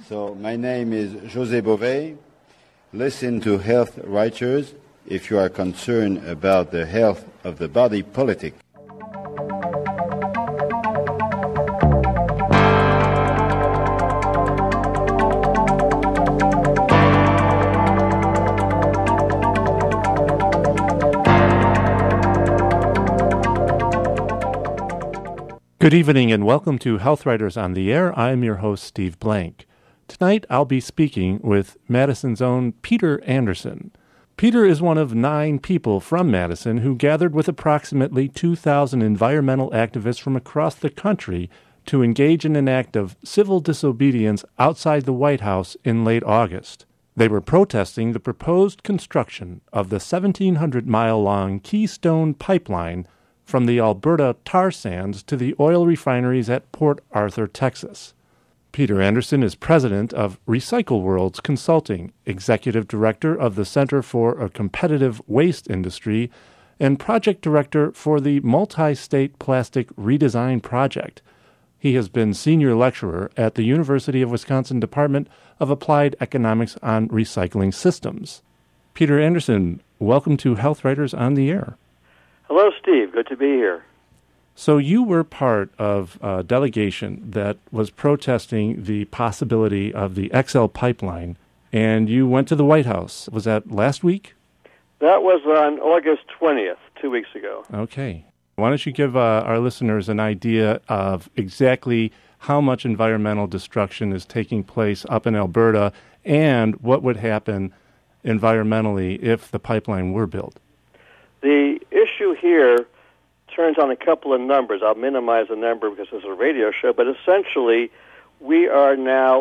So my name is José Bové. Listen to Health Writers if you are concerned about the health of the body politic. Good evening and welcome to Health Writers on the Air. I'm your host, Steve Blank. Tonight I'll be speaking with Madison's own Peter Anderson. Peter is one of 9 people from Madison who gathered with approximately 2,000 environmental activists from across the country to engage in an act of civil disobedience outside the White House in late August. They were protesting the proposed construction of the 1,700-mile-long Keystone Pipeline from the Alberta tar sands to the oil refineries at Port Arthur, Texas. Peter Anderson is president of Recycle Worlds Consulting, executive director of the Center for a Competitive Waste Industry, and project director for the Multi-State Plastic Redesign Project. He has been senior lecturer at the University of Wisconsin Department of Applied Economics on Recycling Systems. Peter Anderson, welcome to Health Writers on the Air. Hello, Steve. Good to be here. So you were part of a delegation that was protesting the possibility of the XL pipeline, and you went to the White House. Was that last week? That was on August 20th, 2 weeks ago. Okay. Why don't you give our listeners an idea of exactly how much environmental destruction is taking place up in Alberta and what would happen environmentally if the pipeline were built? The issue here turns on a couple of numbers. I'll minimize the number because it's a radio show, but essentially we are now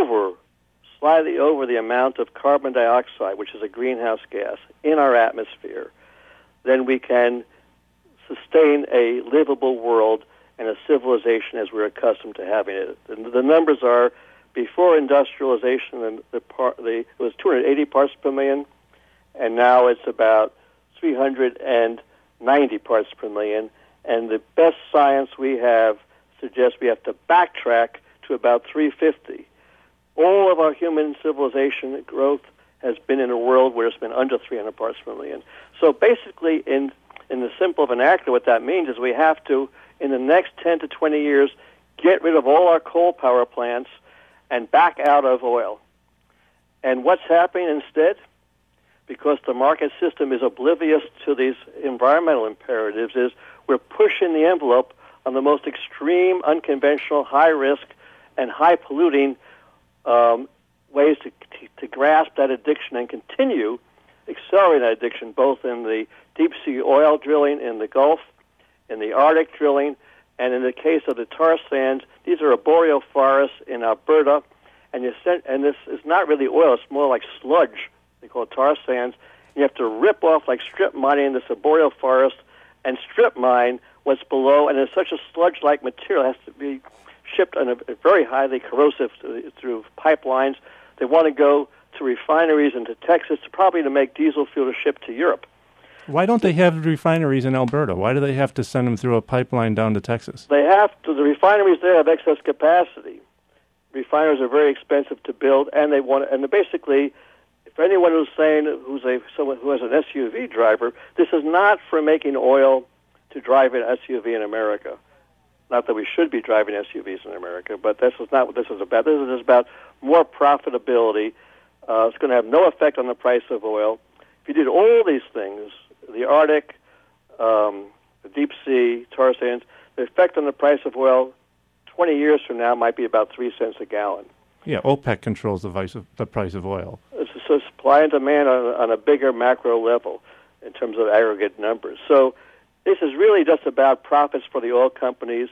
slightly over the amount of carbon dioxide, which is a greenhouse gas, in our atmosphere. Then we can sustain a livable world and a civilization as we're accustomed to having it. The numbers are, before industrialization, it was 280 parts per million, and now it's about 390 parts per million, and the best science we have suggests we have to backtrack to about 350. All of our human civilization growth has been in a world where it's been under 300 parts per million. So basically, in the simple vernacular, what that means is we have to, in the next 10 to 20 years, get rid of all our coal power plants and back out of oil. And what's happening instead? Because the market system is oblivious to these environmental imperatives, is we're pushing the envelope on the most extreme, unconventional, high-risk, and high-polluting ways to grasp that addiction and continue accelerating that addiction, both in the deep-sea oil drilling in the Gulf, in the Arctic drilling, and in the case of the tar sands, these are arboreal forests in Alberta, and this is not really oil, it's more like sludge. They call it tar sands. You have to rip off, like strip mining, this arboreal forest and strip mine what's below, and it's such a sludge-like material. It has to be shipped on a very highly corrosive through pipelines. They want to go to refineries into Texas, probably to make diesel fuel to ship to Europe. Why don't they have refineries in Alberta? Why do they have to send them through a pipeline down to Texas? They have to. The refineries there have excess capacity. Refineries are very expensive to build, and basically, for anyone who's saying someone who has an SUV driver, this is not for making oil to drive an SUV in America. Not that we should be driving SUVs in America, but this is not what this is about. This is about more profitability. It's going to have no effect on the price of oil. If you did all these things, the Arctic, the deep sea, tar sands, the effect on the price of oil 20 years from now might be about 3 cents a gallon. Yeah, OPEC controls the price of oil. So supply and demand on a bigger macro level in terms of aggregate numbers. So this is really just about profits for the oil companies.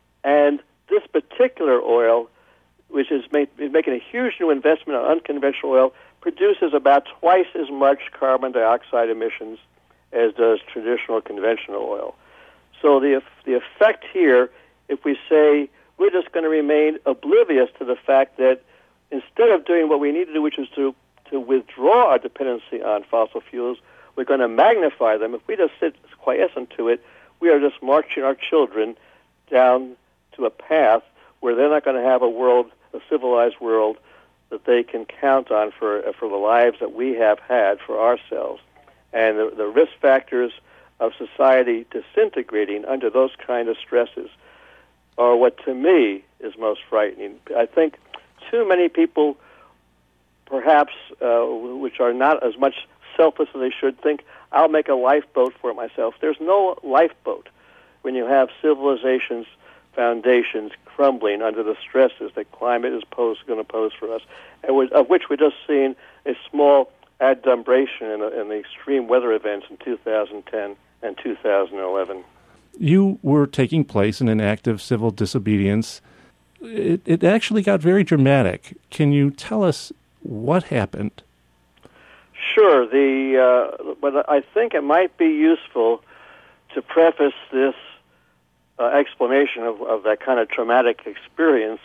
And this particular oil, which is making a huge new investment on unconventional oil, produces about twice as much carbon dioxide emissions as does traditional conventional oil. So the effect here, if we say we're just going to remain oblivious to the fact that instead of doing what we need to do, which is to withdraw our dependency on fossil fuels, we're going to magnify them. If we just sit quiescent to it, we are just marching our children down to a path where they're not going to have a civilized world that they can count on for the lives that we have had for ourselves. And the risk factors of society disintegrating under those kind of stresses are what, to me, is most frightening. I think too many people, perhaps, which are not as much selfless as they should, think, I'll make a lifeboat for myself. There's no lifeboat when you have civilization's foundations crumbling under the stresses that climate is going to pose for us, and of which we're just seeing a small adumbration in the extreme weather events in 2010 and 2011. You were taking place in an act of civil disobedience. It actually got very dramatic. Can you tell us what happened? Sure. But I think it might be useful to preface this explanation of that kind of traumatic experience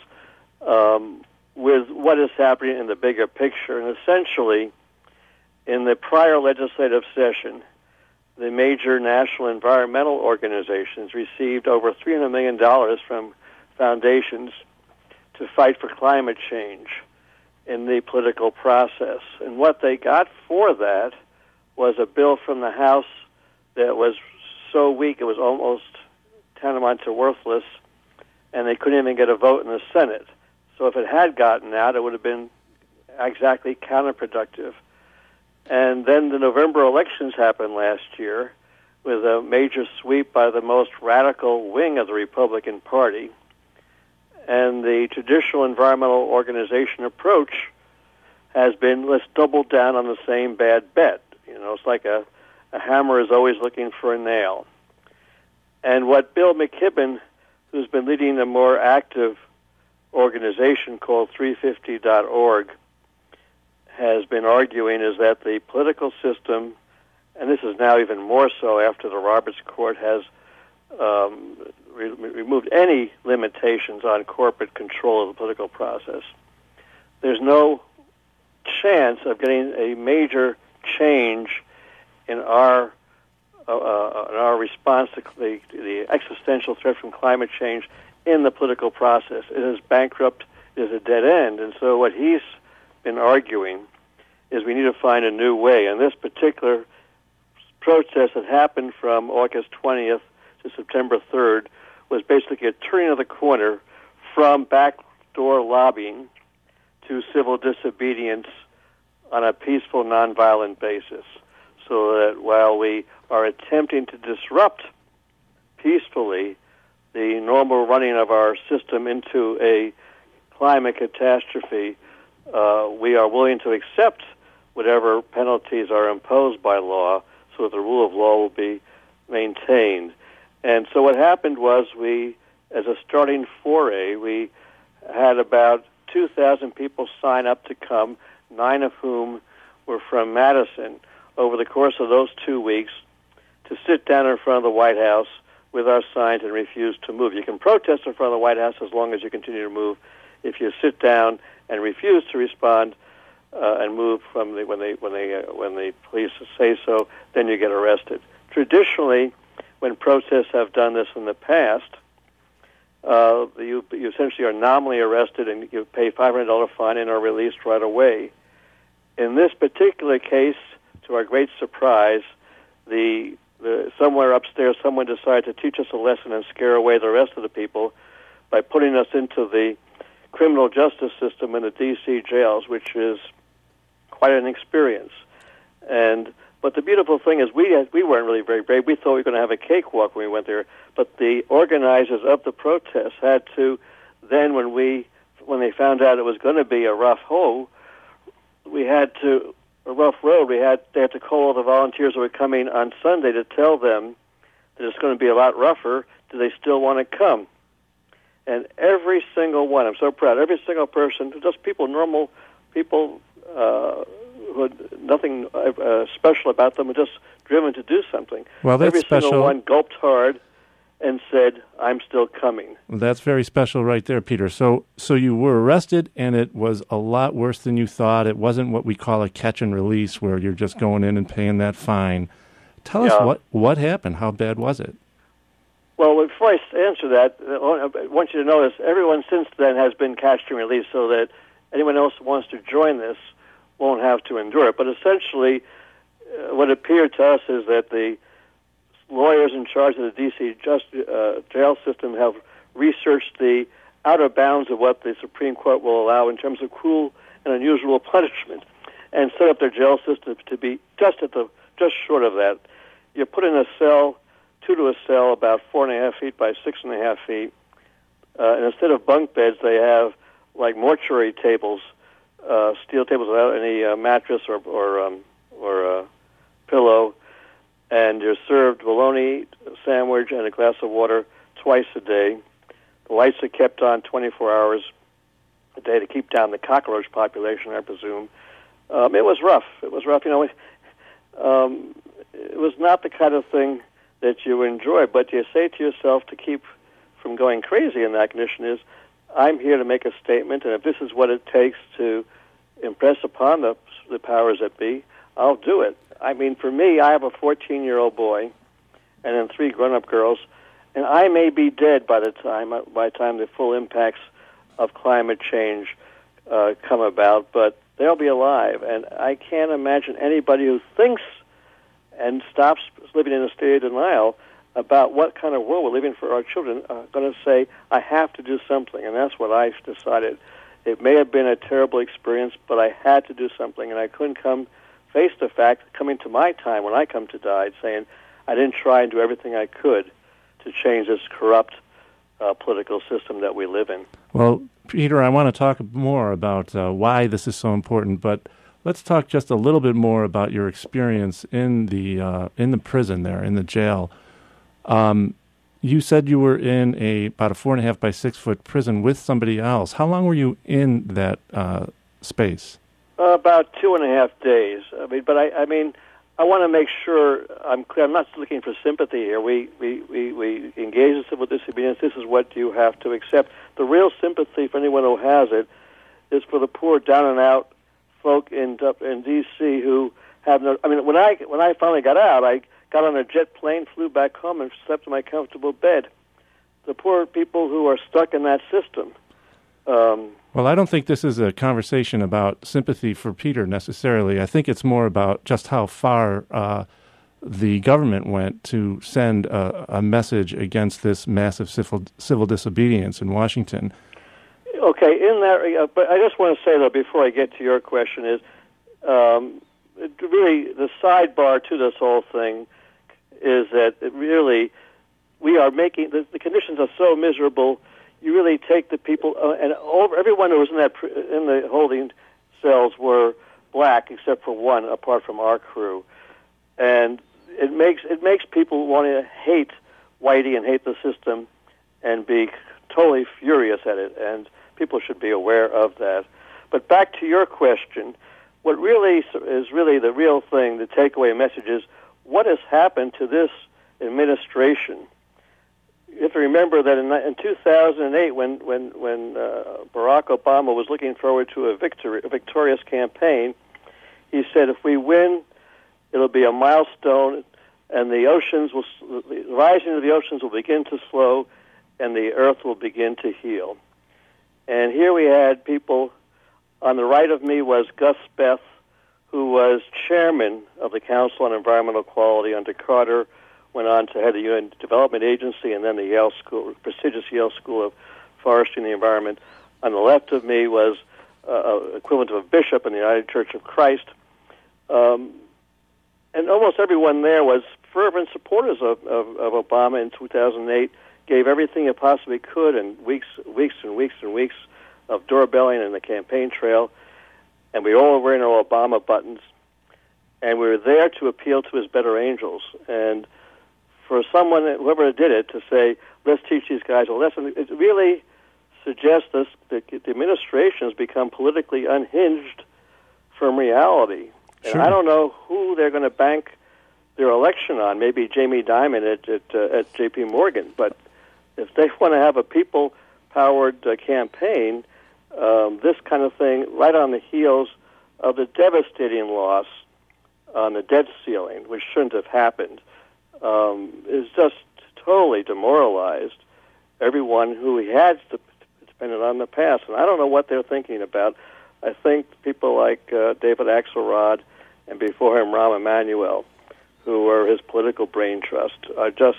with what is happening in the bigger picture. And essentially, in the prior legislative session, the major national environmental organizations received over $300 million from foundations to fight for climate change in the political process. And what they got for that was a bill from the House that was so weak it was almost tantamount to worthless, and they couldn't even get a vote in the Senate. So if it had gotten out, it would have been exactly counterproductive. And then the November elections happened last year with a major sweep by the most radical wing of the Republican Party. And the traditional environmental organization approach has been, let's double down on the same bad bet. You know, it's like a hammer is always looking for a nail. And what Bill McKibben, who's been leading a more active organization called 350.org, has been arguing is that the political system, and this is now even more so after the Roberts Court has removed any limitations on corporate control of the political process, there's no chance of getting a major change in our response to the existential threat from climate change in the political process. It is bankrupt, it is a dead end. And so what he's been arguing is we need to find a new way. And this particular protest that happened from August 20th to September 3rd was basically a turning of the corner from backdoor lobbying to civil disobedience on a peaceful, nonviolent basis. So that while we are attempting to disrupt peacefully the normal running of our system into a climate catastrophe, we are willing to accept whatever penalties are imposed by law so that the rule of law will be maintained. And so what happened was we, as a starting foray, we had about 2,000 people sign up to come, 9 of whom were from Madison, over the course of those 2 weeks to sit down in front of the White House with our signs and refuse to move. You can protest in front of the White House as long as you continue to move. If you sit down and refuse to respond and move from when the police say so, then you get arrested. Traditionally, when protests have done this in the past, you essentially are nominally arrested and you pay $500 fine and are released right away. In this particular case, to our great surprise, somewhere upstairs, someone decided to teach us a lesson and scare away the rest of the people by putting us into the criminal justice system in the D.C. jails, which is quite an experience. But the beautiful thing is we weren't really very brave. We thought we were going to have a cakewalk when we went there. But the organizers of the protests had to then, when they found out it was going to be a rough road, they had to call all the volunteers who were coming on Sunday to tell them that it's going to be a lot rougher. Do they still want to come? And every single one, I'm so proud, every single person, just normal people who had nothing special about them, were just driven to do something. Well, that's every special. Single one gulped hard and said, I'm still coming. Well, that's very special right there, Peter. So you were arrested, and it was a lot worse than you thought. It wasn't what we call a catch and release, where you're just going in and paying that fine. Tell us what happened. How bad was it? Well, before I answer that, I want you to notice everyone since then has been catched and released, so that anyone else who wants to join this won't have to endure it. But essentially, what appeared to us is that the lawyers in charge of the D.C. jail system have researched the outer bounds of what the Supreme Court will allow in terms of cruel and unusual punishment, and set up their jail system to be just short of that. You put in a cell, 2 to a cell, about 4.5 feet by 6.5 feet, and instead of bunk beds, they have like mortuary tables, steel tables without any mattress or pillow, and you're served bologna sandwich and a glass of water twice a day. The lights are kept on 24 hours a day to keep down the cockroach population, I presume. It was rough. It was rough. It was not the kind of thing that you enjoy, but you say to yourself, to keep from going crazy in that condition, is I'm here to make a statement, and if this is what it takes to impress upon the powers that be, I'll do it. I mean, for me, I have a 14-year-old boy and then 3 grown-up girls, and I may be dead by the time the full impacts of climate change come about, but they'll be alive. And I can't imagine anybody who thinks and stops living in a state of denial about what kind of world we're living for our children are going to say, I have to do something. And that's what I decided. It may have been a terrible experience, but I had to do something, and I couldn't face the fact, coming to my time when I come to die, saying I didn't try and do everything I could to change this corrupt political system that we live in. Well, Peter, I want to talk more about why this is so important, but let's talk just a little bit more about your experience in the prison there, in the jail. You said you were in about a 4.5 by 6 foot prison with somebody else. How long were you in that space? About 2.5 days. I want to make sure I'm clear. I'm not looking for sympathy here. We engage in civil disobedience. This is what you have to accept. The real sympathy for anyone who has it is for the poor, down and out folk in D.C. who have no. I mean, when I finally got out, I got on a jet plane, flew back home, and slept in my comfortable bed. The poor people who are stuck in that system. Well, I don't think this is a conversation about sympathy for Peter necessarily. I think it's more about just how far the government went to send a message against this massive civil disobedience in Washington. Okay, in that, but I just want to say, though, before I get to your question, is really the sidebar to this whole thing is that really we are making, the conditions are so miserable. You really take the people, and everyone who was in the holding cells were black except for one, apart from our crew, and it makes people want to hate Whitey and hate the system, and be totally furious at it. And people should be aware of that. But back to your question, what really is really the real thing, the takeaway message is what has happened to this administration. You have to remember that in 2008, when Barack Obama was looking forward to a victorious campaign, he said, "If we win, it'll be a milestone, and the rising of the oceans will begin to slow, and the earth will begin to heal." And here we had people. On the right of me was Gus Speth, who was chairman of the Council on Environmental Quality under Carter. Went on to head the UN Development Agency and then the prestigious Yale School of Forestry and the Environment. On the left of me was equivalent of a bishop in the United Church of Christ. And almost everyone there was fervent supporters of Obama in 2008, gave everything it possibly could, and weeks of doorbelling and the campaign trail. And we all were wearing our Obama buttons. And we were there to appeal to his better angels. And for someone, whoever did it, to say, let's teach these guys a lesson, it really suggests that the administration has become politically unhinged from reality. And Sure. I don't know who they're going to bank their election on, maybe Jamie Dimon at J.P. Morgan. But if they want to have a people-powered campaign, this kind of thing, right on the heels of the devastating loss on the debt ceiling, which shouldn't have happened, is just totally demoralized everyone who he had depended on the past. And I don't know what they're thinking about. I think people like David Axelrod and before him Rahm Emanuel, who are his political brain trust, are just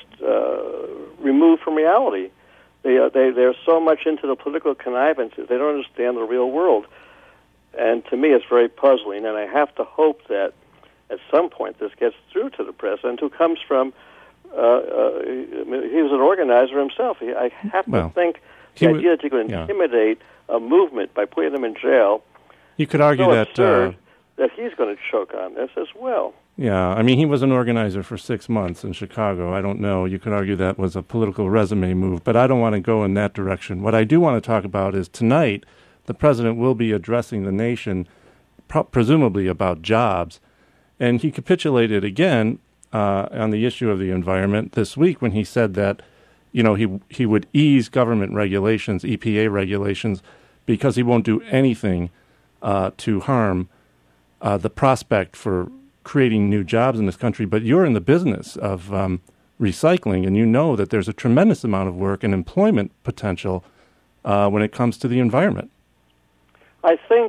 removed from reality. They're so much into the political connivances, they don't understand the real world. And to me, it's very puzzling, and I have to hope that at some point this gets through to the president, who comes from, he was an organizer himself. I have to think the idea that you can intimidate a movement by putting them in jail, you could argue that he's going to choke on this as well. Yeah, I mean, he was an organizer for 6 months in Chicago. I don't know. You could argue that was a political resume move, but I don't want to go in that direction. What I do want to talk about is tonight, the president will be addressing the nation, presumably about jobs, and he capitulated again on the issue of the environment this week when he said that, you know, he would ease government regulations, EPA regulations, because he won't do anything to harm the prospect for creating new jobs in this country. But you're in the business of recycling, and you know that there's a tremendous amount of work and employment potential when it comes to the environment. I think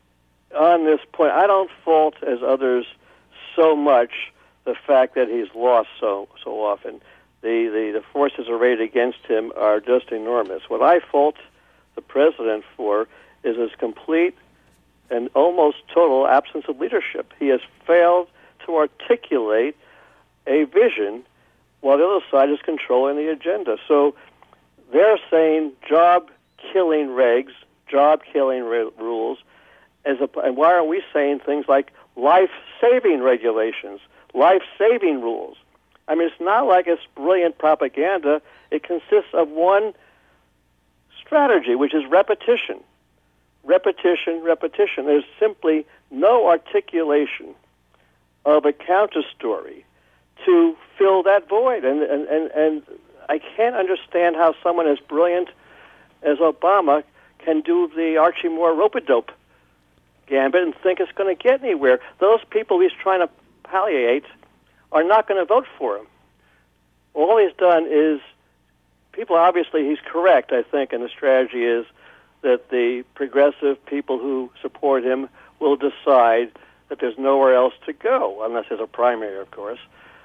on this point, I don't fault, as others, so much the fact that he's lost so often. The forces arrayed against him are just enormous. What I fault the president for is his complete and almost total absence of leadership. He has failed to articulate a vision while the other side is controlling the agenda. So they're saying job-killing regs, job-killing rules, and why aren't we saying things like life-saving regulations, life-saving rules? I mean, it's not like it's brilliant propaganda. It consists of one strategy, which is repetition. Repetition, repetition. There's simply no articulation of a counter story to fill that void. And I can't understand how someone as brilliant as Obama can do the Archie Moore rope-a-dope gambit and think it's going to get anywhere. Those people he's trying to palliate are not going to vote for him. All he's done is, people, obviously he's correct, I think, and the strategy is that the progressive people who support him will decide that there's nowhere else to go, unless there's a primary, of course,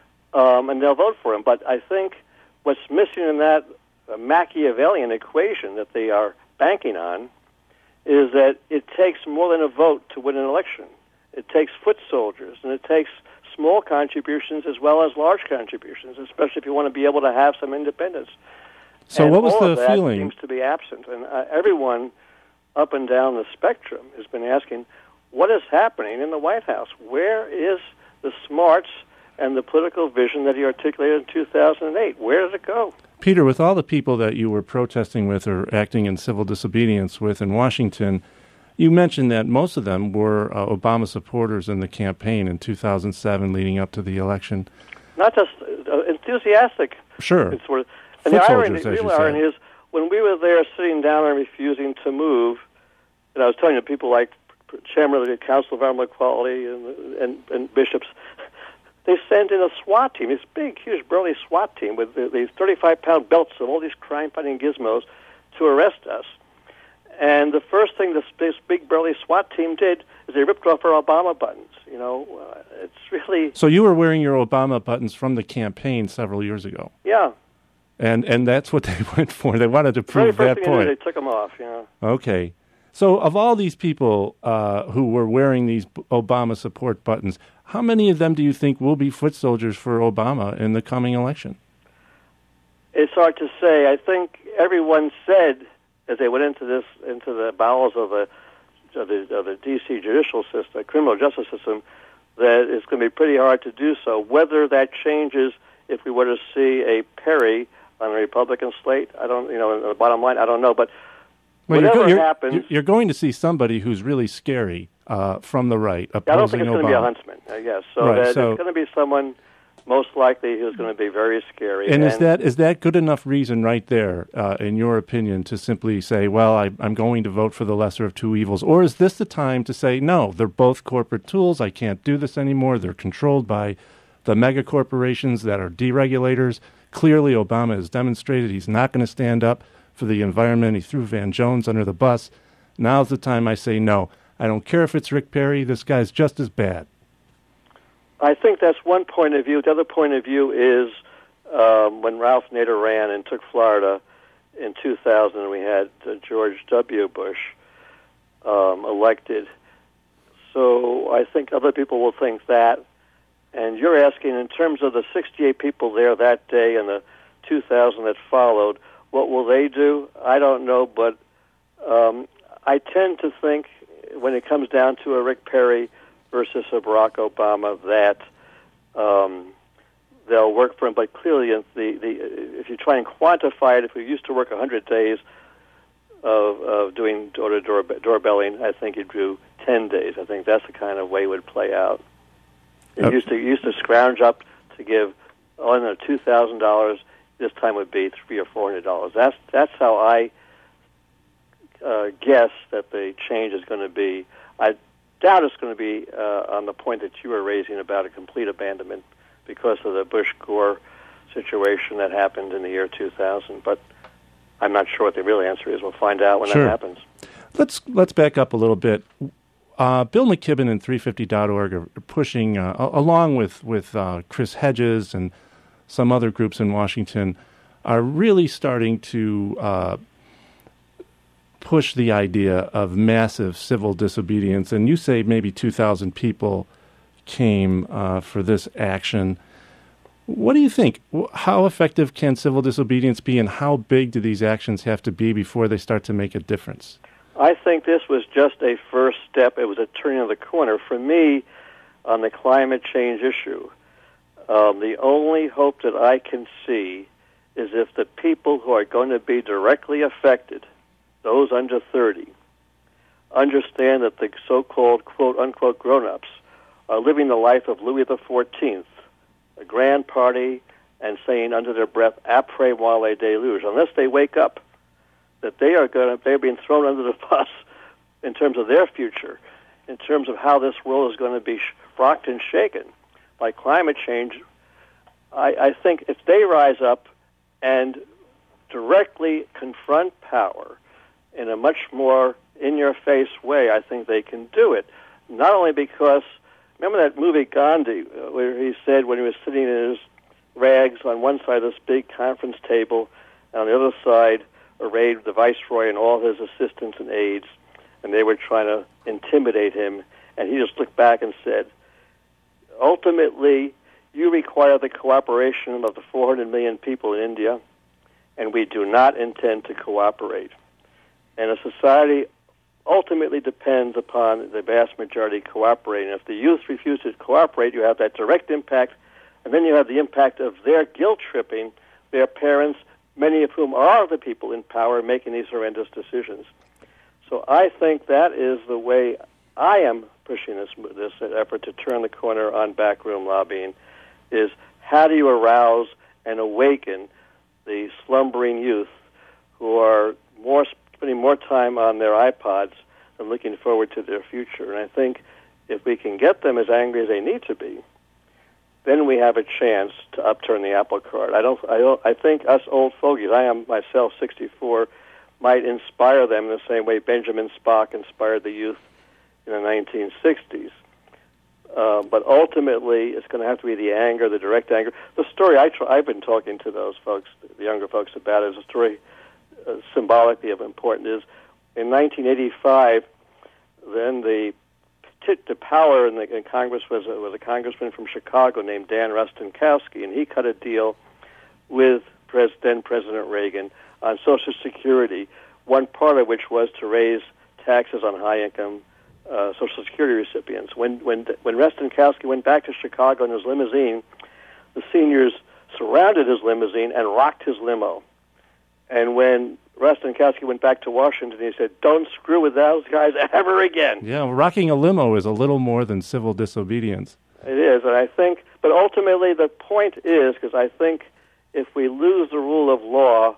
and they'll vote for him. But I think what's missing in that Machiavellian equation that they are banking on is that it takes more than a vote to win an election. It takes foot soldiers, and it takes small contributions as well as large contributions, especially if you want to be able to have some independence. So and what was all the of that feeling? Seems to be absent, and everyone up and down the spectrum has been asking, what is happening in the White House? Where is the smarts and the political vision that he articulated in 2008? Where did it go? Peter, with all the people that you were protesting with or acting in civil disobedience with in Washington, you mentioned that most of them were Obama supporters in the campaign in 2007 leading up to the election. Not just enthusiastic. Sure. And the real irony is, when we were there sitting down and refusing to move, and I was telling you, people like Chairman of the Council of Environmental Equality and bishops, they sent in a SWAT team, this big, huge, burly SWAT team with these 35-pound belts and all these crime-fighting gizmos to arrest us. And the first thing this big, burly SWAT team did is they ripped off our Obama buttons. You know, it's really... So you were wearing your Obama buttons from the campaign several years ago. Yeah. And that's what they went for. They wanted to prove that point. They took them off, yeah. Okay. So of all these people who were wearing these Obama support buttons, how many of them do you think will be foot soldiers for Obama in the coming election? It's hard to say. I think everyone said, as they went into the bowels of the D.C. judicial system, criminal justice system, that it's going to be pretty hard to do so. Whether that changes if we were to see a Perry on the Republican slate, I don't, the bottom line, I don't know. But whatever happens, you're going to see somebody who's really scary from the right opposing Obama. I don't think it's going to be a Huntsman, I guess. So right, it's going to be someone most likely who's going to be very scary. And is that good enough reason right there, in your opinion, to simply say, well, I'm going to vote for the lesser of two evils? Or is this the time to say, no, they're both corporate tools, I can't do this anymore, they're controlled by the mega corporations that are deregulators? Clearly, Obama has demonstrated he's not going to stand up for the environment. He threw Van Jones under the bus. Now's the time I say, no, I don't care if it's Rick Perry. This guy's just as bad. I think that's one point of view. The other point of view is when Ralph Nader ran and took Florida in 2000, we had George W. Bush elected. So I think other people will think that. And you're asking, in terms of the 68 people there that day and the 2,000 that followed, what will they do? I don't know, but I tend to think when it comes down to a Rick Perry versus a Barack Obama that they'll work for him. But clearly, if you try and quantify it, if we used to work 100 days of doing door-to-door doorbelling, I think you'd do 10 days. I think that's the kind of way it would play out. It used to scrounge up to give $2,000. This time would be $300 or $400. That's how I guess that the change is going to be. I doubt it's going to be on the point that you were raising about a complete abandonment because of the Bush-Gore situation that happened in the year 2000. But I'm not sure what the real answer is. We'll find out when that happens. Let's back up a little bit. Bill McKibben and 350.org are pushing, along with Chris Hedges and some other groups in Washington, are really starting to push the idea of massive civil disobedience. And you say maybe 2,000 people came for this action. What do you think? How effective can civil disobedience be, and how big do these actions have to be before they start to make a difference? I think this was just a first step. It was a turning of the corner. For me, on the climate change issue, the only hope that I can see is if the people who are going to be directly affected, those under 30, understand that the so-called quote-unquote grown-ups are living the life of Louis XIV, a grand party, and saying under their breath, après moi le déluge, unless they wake up that they're being thrown under the bus in terms of their future, in terms of how this world is going to be rocked and shaken by climate change. I think if they rise up and directly confront power in a much more in-your-face way, I think they can do it. Not only because, remember that movie Gandhi, where he said when he was sitting in his rags on one side of this big conference table, and on the other side arrayed the viceroy and all his assistants and aides, and they were trying to intimidate him, and he just looked back and said, ultimately, you require the cooperation of the 400 million people in India, and we do not intend to cooperate. And a society ultimately depends upon the vast majority cooperating. If the youth refuse to cooperate, you have that direct impact, and then you have the impact of their guilt-tripping their parents, many of whom are the people in power making these horrendous decisions. So I think that is the way I am pushing this effort to turn the corner on backroom lobbying, is how do you arouse and awaken the slumbering youth who are spending more time on their iPods than looking forward to their future. And I think if we can get them as angry as they need to be, then we have a chance to upturn the apple cart. I think us old fogies, I am myself 64, might inspire them in the same way Benjamin Spock inspired the youth in the 1960s. But ultimately, it's going to have to be the anger, the direct anger. The story I've been talking to those folks, the younger folks about, is a story symbolically of important. Is in 1985, then the power in Congress was a congressman from Chicago named Dan Rostenkowski, and he cut a deal with then President Reagan on Social Security, one part of which was to raise taxes on high-income Social Security recipients. When Rostenkowski went back to Chicago in his limousine, the seniors surrounded his limousine and rocked his limo. And when Rostenkowski went back to Washington, he said, "Don't screw with those guys ever again." Yeah, rocking a limo is a little more than civil disobedience. It is, and I think, but ultimately the point is, because I think if we lose the rule of law,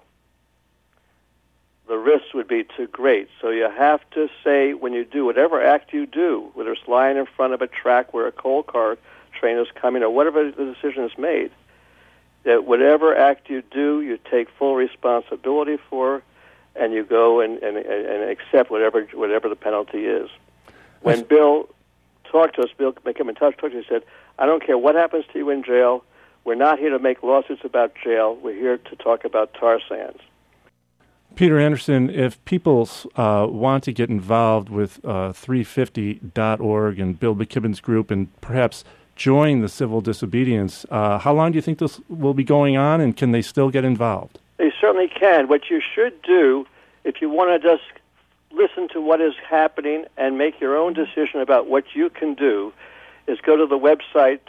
the risks would be too great. So you have to say, when you do whatever act you do, whether it's lying in front of a track where a coal car train is coming or whatever the decision is made, that whatever act you do, you take full responsibility for, and you go and accept whatever the penalty is. When Bill talked to us, Bill came in touch with us, he said, I don't care what happens to you in jail. We're not here to make lawsuits about jail. We're here to talk about tar sands. Peter Anderson, if people want to get involved with 350.org and Bill McKibben's group and perhaps join the civil disobedience, how long do you think this will be going on, and can they still get involved? They certainly can. What you should do, if you want to just listen to what is happening and make your own decision about what you can do, is go to the website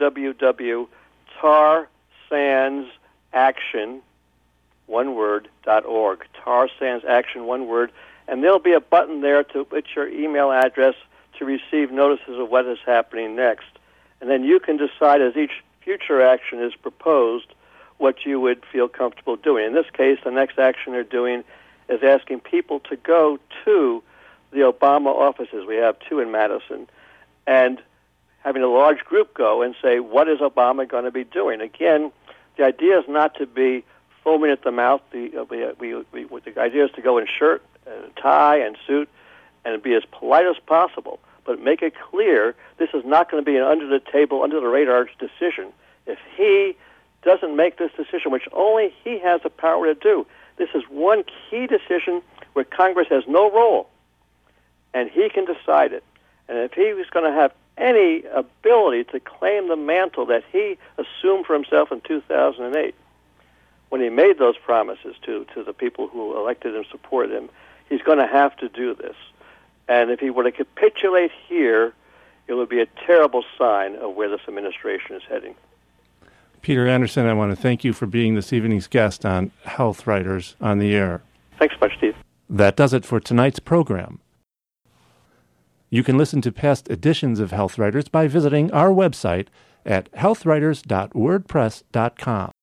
www.tarsandsaction.org, Tar Sands Action, one word, and there'll be a button there to put your email address to receive notices of what is happening next. And then you can decide as each future action is proposed what you would feel comfortable doing. In this case, the next action they're doing is asking people to go to the Obama offices. We have 2 in Madison, and having a large group go and say, what is Obama going to be doing? Again, the idea is not to be foaming at the mouth. The idea is to go in shirt, and tie, and suit, and be as polite as possible, but make it clear this is not going to be an under-the-table, under-the-radar decision. If he doesn't make this decision, which only he has the power to do, this is one key decision where Congress has no role, and he can decide it. And if he was going to have any ability to claim the mantle that he assumed for himself in 2008, when he made those promises to the people who elected and supported him, he's going to have to do this. And if he were to capitulate here, it would be a terrible sign of where this administration is heading. Peter Anderson, I want to thank you for being this evening's guest on Health Writers on the Air. Thanks much, Steve. That does it for tonight's program. You can listen to past editions of Health Writers by visiting our website at healthwriters.wordpress.com.